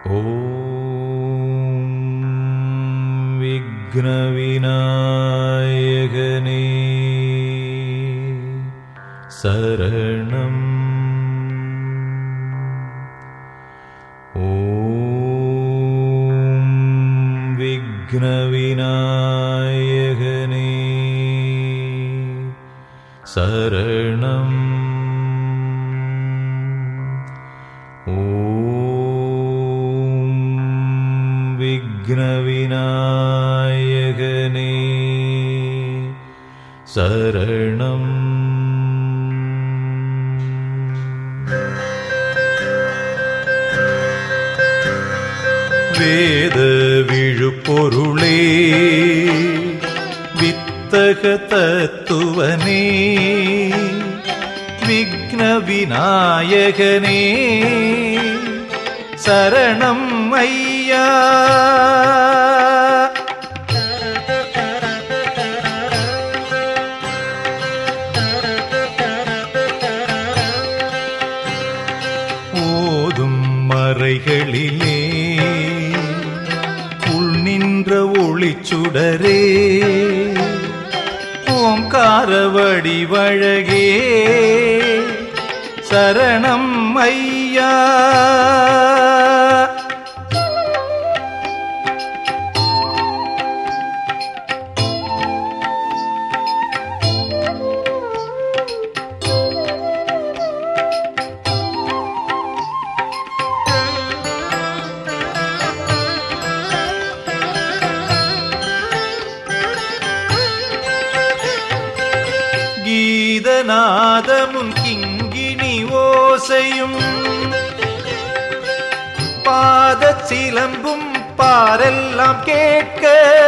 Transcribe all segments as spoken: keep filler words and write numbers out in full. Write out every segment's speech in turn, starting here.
ஓம் விக்னவிநாயகனே சரணம். ஓம் விக்னவிநாயகனே சரணம். ஓம் விக்னவிநாயகனே சரணம். வேத விழுப்பொருளே வித்தக தத்துவனே விக்ன விநாயகனே சரணம் ஐயா. ஓதும் மறைகளிலே உள் நின்ற ஒளிச்சுடரே ஓம்கார வடிவழகே சரணம் ஐயா. கீதநாதமும் கிங்கிணி ஓசையும் பாத சிலம்பும் பாரெல்லாம் கேட்க.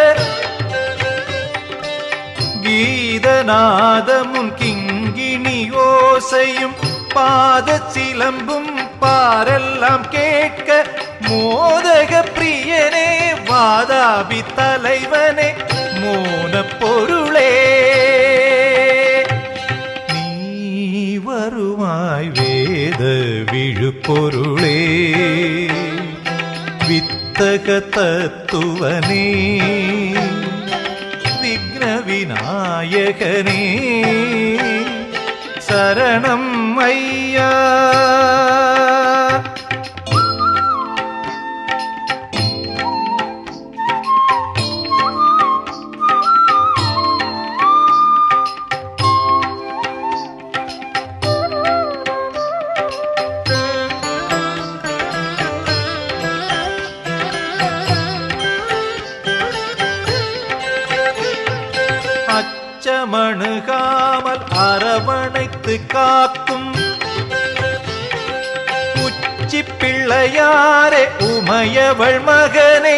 கீதநாதமும் கிங்கிணி ஓசையும் பாத சிலம்பும் பாரெல்லாம் கேட்க. மோதக பிரியனே வாதாபி தலைவனே மோன பொருளே வருவாய். வேத விழுப்பொருளே வித்தக தத்துவனே விக்ன விநாயகனே சரணம் ஐயா. அச்சமணுகாமல் அரவணைத்து காக்கும் உச்சி பிள்ளையாரே உமையவள் மகனே.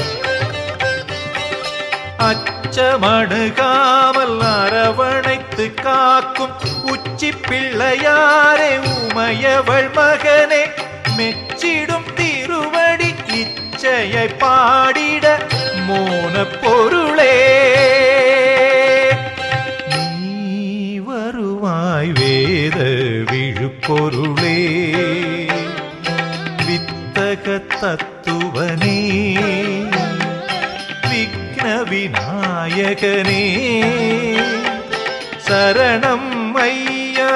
அச்சமணுகாமல் அரவணைத்து காக்கும் உச்சி பிள்ளையாரே உமையவள் மகனே. மெச்சிடும் திருவடி இச்சையை பாடிட மோன பொருளே வருவாய். வேத விழுப்பொருளே வித்தக தத்துவனே விக்ன விநாயகனே சரணம் ஐயா.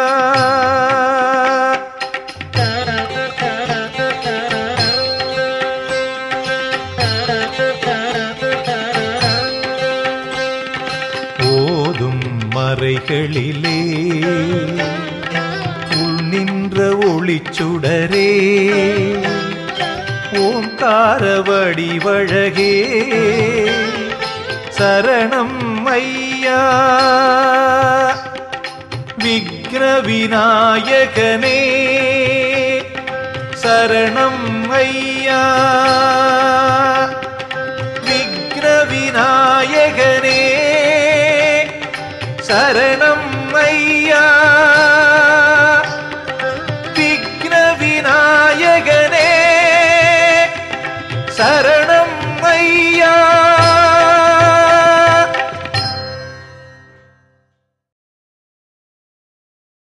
ஓதும் மறைகளிலே உள் நின்ற ஒளிச்சுடரே ஓம்கார வடிவழகே சரணம் ஐயா. விக்ன விநாயகனே சரணம் ஐயா. விக்ன விநாயகனே சரணம்